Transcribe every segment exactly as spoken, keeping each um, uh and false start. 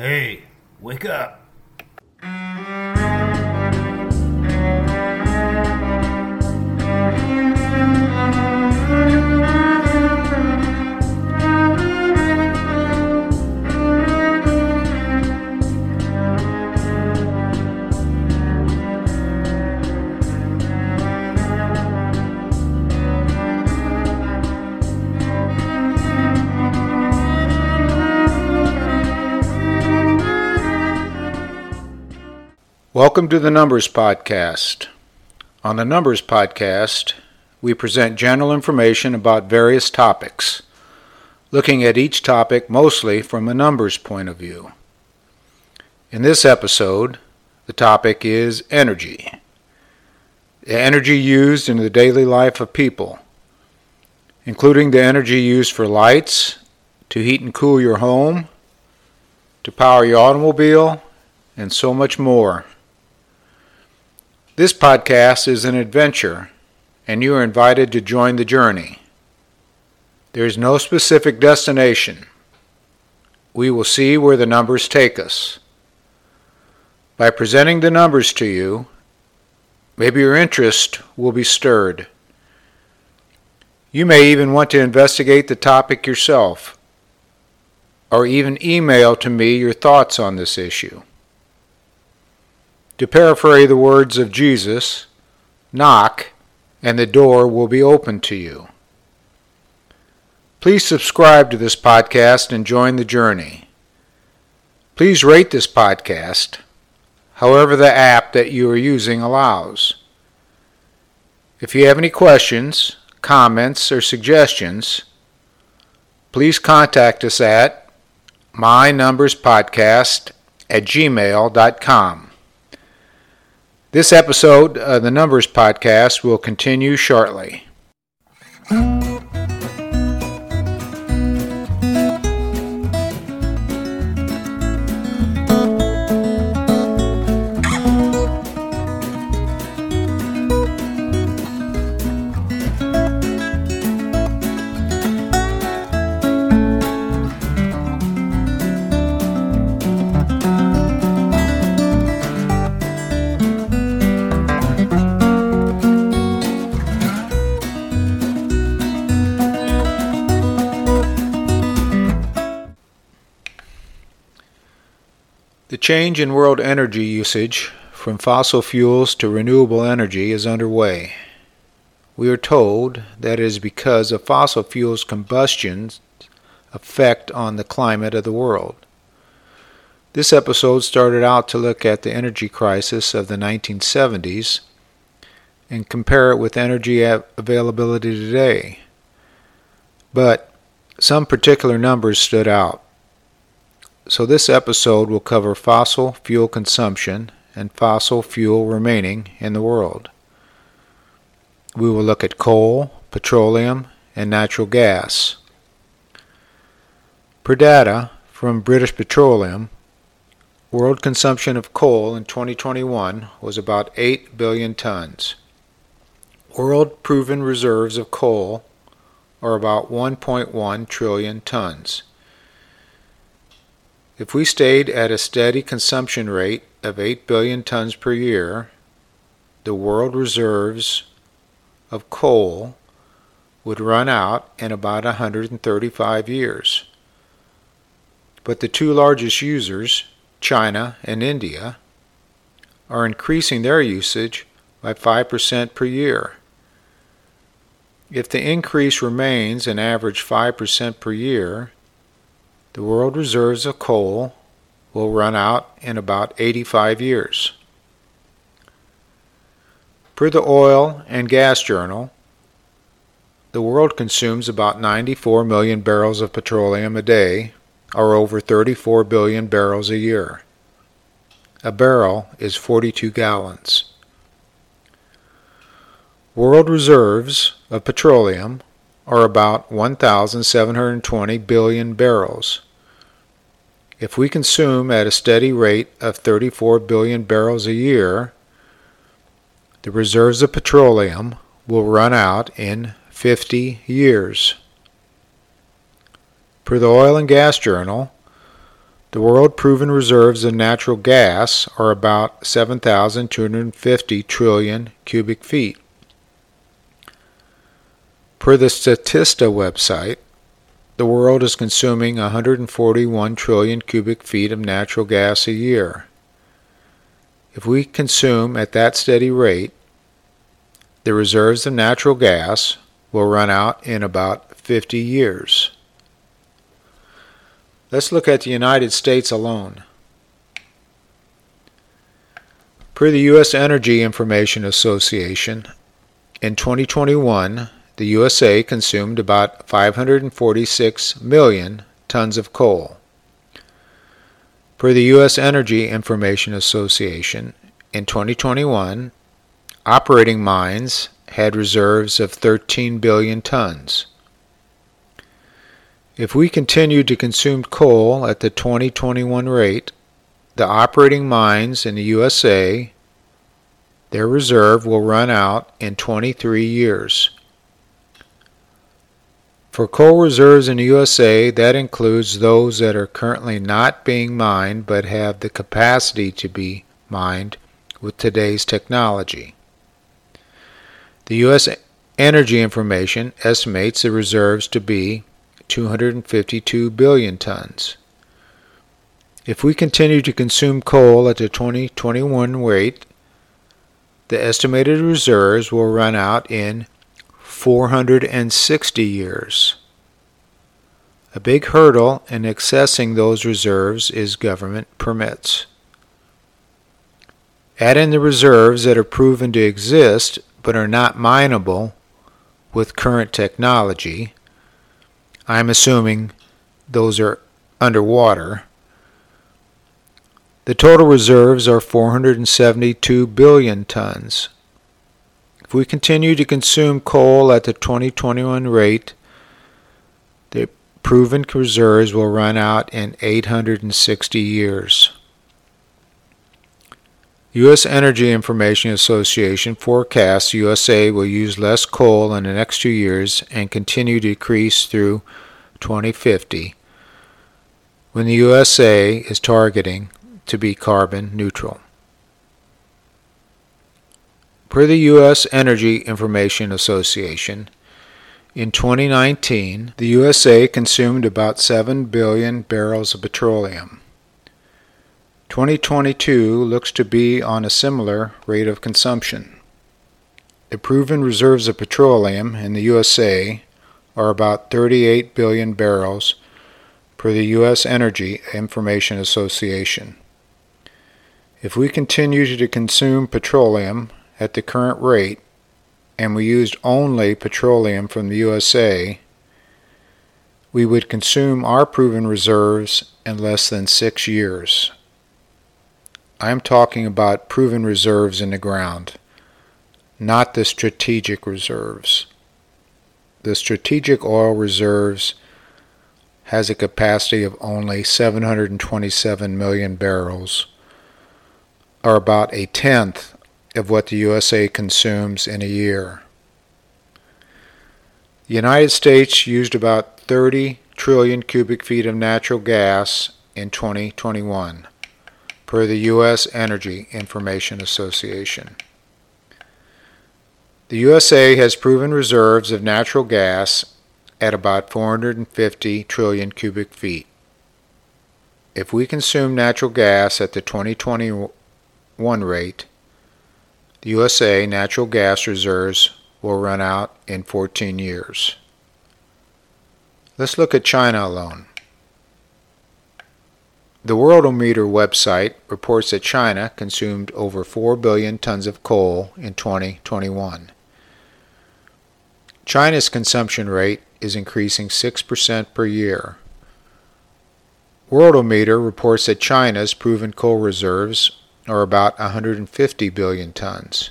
Hey, wake up. Welcome to the Numbers Podcast. On the Numbers Podcast, we present general information about various topics, looking at each topic mostly from a numbers point of view. In this episode, the topic is energy. The energy used in the daily life of people, including the energy used for lights, to heat and cool your home, to power your automobile, and so much more. This podcast is an adventure, and you are invited to join the journey. There is no specific destination. We will see where the numbers take us. By presenting the numbers to you, maybe your interest will be stirred. You may even want to investigate the topic yourself, or even email to me your thoughts on this issue. To paraphrase the words of Jesus, knock, and the door will be opened to you. Please subscribe to this podcast and join the journey. Please rate this podcast, however the app that you are using allows. If you have any questions, comments, or suggestions, please contact us at my numbers podcast at gmail dot com. This episode of the Numbers Podcast will continue shortly. The change in world energy usage from fossil fuels to renewable energy is underway. We are told that it is because of fossil fuels combustion's effect on the climate of the world. This episode started out to look at the energy crisis of the nineteen seventies and compare it with energy availability today. But some particular numbers stood out. So this episode will cover fossil fuel consumption and fossil fuel remaining in the world. We will look at coal, petroleum, and natural gas. Per data from British Petroleum, world consumption of coal in twenty twenty-one was about eight billion tons. World proven reserves of coal are about one point one trillion tons. If we stayed at a steady consumption rate of eight billion tons per year, the world reserves of coal would run out in about one hundred thirty-five years. But the two largest users, China and India, are increasing their usage by five percent per year. If the increase remains an average five percent per year, the world reserves of coal will run out in about eighty-five years. Per the Oil and Gas Journal, the world consumes about ninety-four million barrels of petroleum a day, or over thirty-four billion barrels a year. A barrel is forty-two gallons. World reserves of petroleum are about one thousand seven hundred twenty billion barrels. If we consume at a steady rate of thirty-four billion barrels a year, the reserves of petroleum will run out in fifty years. Per the Oil and Gas Journal, The world proven reserves of natural gas are about seven thousand two hundred fifty trillion cubic feet. Per the Statista website, the world is consuming one hundred forty-one trillion cubic feet of natural gas a year. If we consume at that steady rate, the reserves of natural gas will run out in about fifty years. Let's look at the United States alone. Per the U S Energy Information Association, in twenty twenty-one, the U S A consumed about five hundred forty-six million tons of coal. Per the U S Energy Information Association, in twenty twenty-one, operating mines had reserves of thirteen billion tons. If we continue to consume coal at the twenty twenty-one rate, the operating mines in the U S A, their reserve will run out in twenty-three years. For coal reserves in the U S A, that includes those that are currently not being mined but have the capacity to be mined with today's technology. The U S Energy Information estimates the reserves to be two hundred fifty-two billion tons. If we continue to consume coal at the twenty twenty-one rate, the estimated reserves will run out in four hundred sixty years. A big hurdle in accessing those reserves is government permits. Add in the reserves that are proven to exist but are not mineable with current technology. I'm assuming those are underwater. The total reserves are four hundred seventy-two billion tons. If we continue to consume coal at the twenty twenty-one rate, the proven reserves will run out in eight hundred sixty years. U S Energy Information Association forecasts the U S A will use less coal in the next two years and continue to decrease through twenty fifty, when the U S A is targeting to be carbon neutral. Per the U S Energy Information Association, in twenty nineteen, the U S A consumed about seven billion barrels of petroleum. twenty twenty-two looks to be on a similar rate of consumption. The proven reserves of petroleum in the U S A are about thirty-eight billion barrels per the U S Energy Information Association. If we continue to consume petroleum at the current rate, and we used only petroleum from the U S A, we would consume our proven reserves in less than six years. I'm talking about proven reserves in the ground, not the strategic reserves. The strategic oil reserves has a capacity of only seven hundred twenty-seven million barrels, or about a tenth of what the U S A consumes in a year. The United States used about thirty trillion cubic feet of natural gas in twenty twenty-one, per the U S Energy Information Association. The U S A has proven reserves of natural gas at about four hundred fifty trillion cubic feet. If we consume natural gas at the twenty twenty-one rate, the U S A natural gas reserves will run out in fourteen years. Let's look at China alone. The Worldometer website reports that China consumed over four billion tons of coal in twenty twenty-one. China's consumption rate is increasing six percent per year. Worldometer reports that China's proven coal reserves are about one hundred fifty billion tons.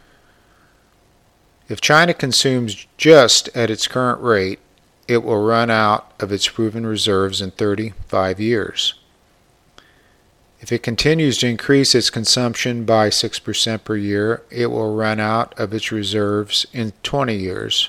If China consumes just at its current rate, it will run out of its proven reserves in thirty-five years. If it continues to increase its consumption by six percent per year, it will run out of its reserves in twenty years.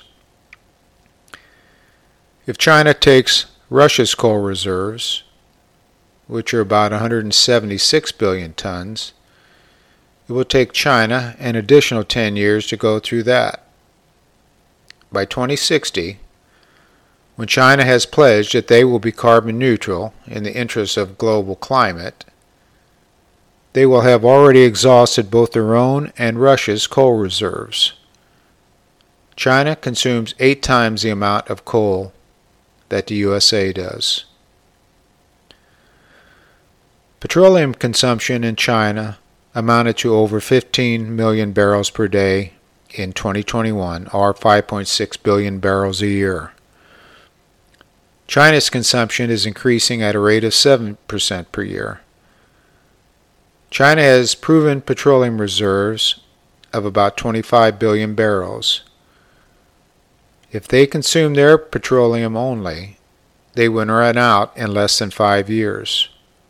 If China takes Russia's coal reserves, which are about one hundred seventy-six billion tons, it will take China an additional ten years to go through that. By twenty sixty, when China has pledged that they will be carbon neutral in the interest of global climate, they will have already exhausted both their own and Russia's coal reserves. China consumes eight times the amount of coal that the U S A does. Petroleum consumption in China amounted to over fifteen million barrels per day in twenty twenty-one, or five point six billion barrels a year. China's consumption is increasing at a rate of seven percent per year. China has proven petroleum reserves of about twenty-five billion barrels. If they consume their petroleum only, they will run out in less than five years.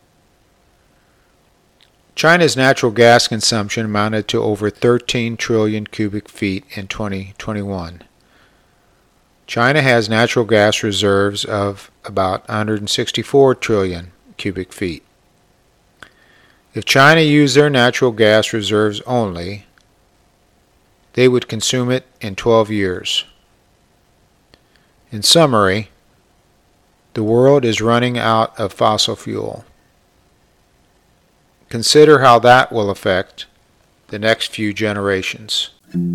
China's natural gas consumption amounted to over thirteen trillion cubic feet in twenty twenty-one. China has natural gas reserves of about one hundred sixty-four trillion cubic feet. If China used their natural gas reserves only, they would consume it in twelve years. In summary, the world is running out of fossil fuel. Consider how that will affect the next few generations.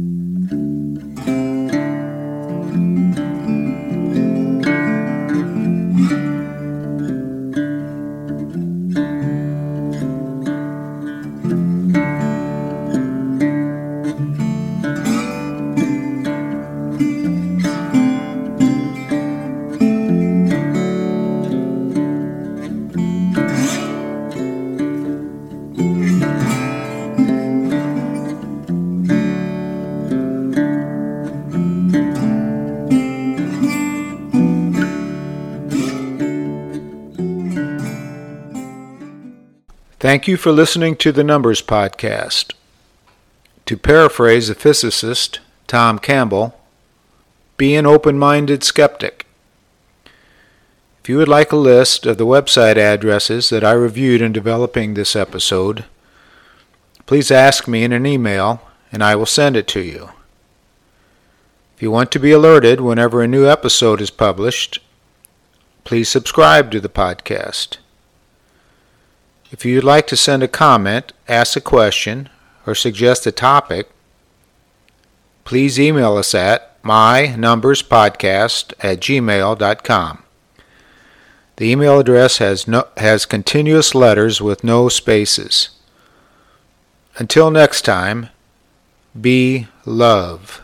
Thank you for listening to the Numbers Podcast. To paraphrase the physicist Tom Campbell, be an open-minded skeptic. If you would like a list of the website addresses that I reviewed in developing this episode, please ask me in an email and I will send it to you. If you want to be alerted whenever a new episode is published, please subscribe to the podcast. If you'd like to send a comment, ask a question, or suggest a topic, please email us at my numbers podcast at gmail dot com. The email address has no, has continuous letters with no spaces. Until next time, be love.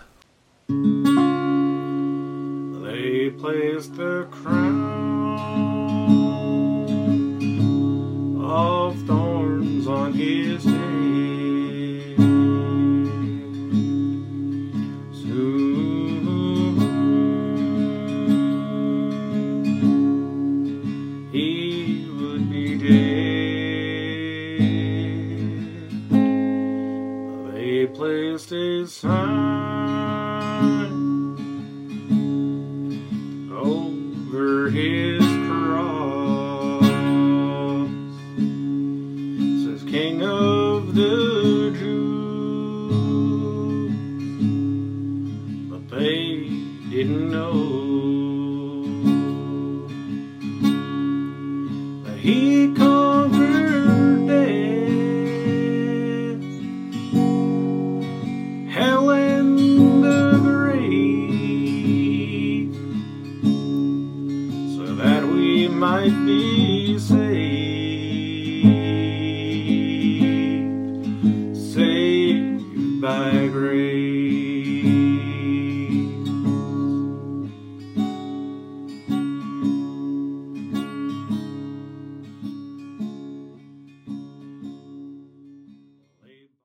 They placed the crown of thorns on his head. Soon he would be dead. They placed a sign over his King of the Jews, but they didn't know that he conquered death, hell and the grave, so that we might be saved.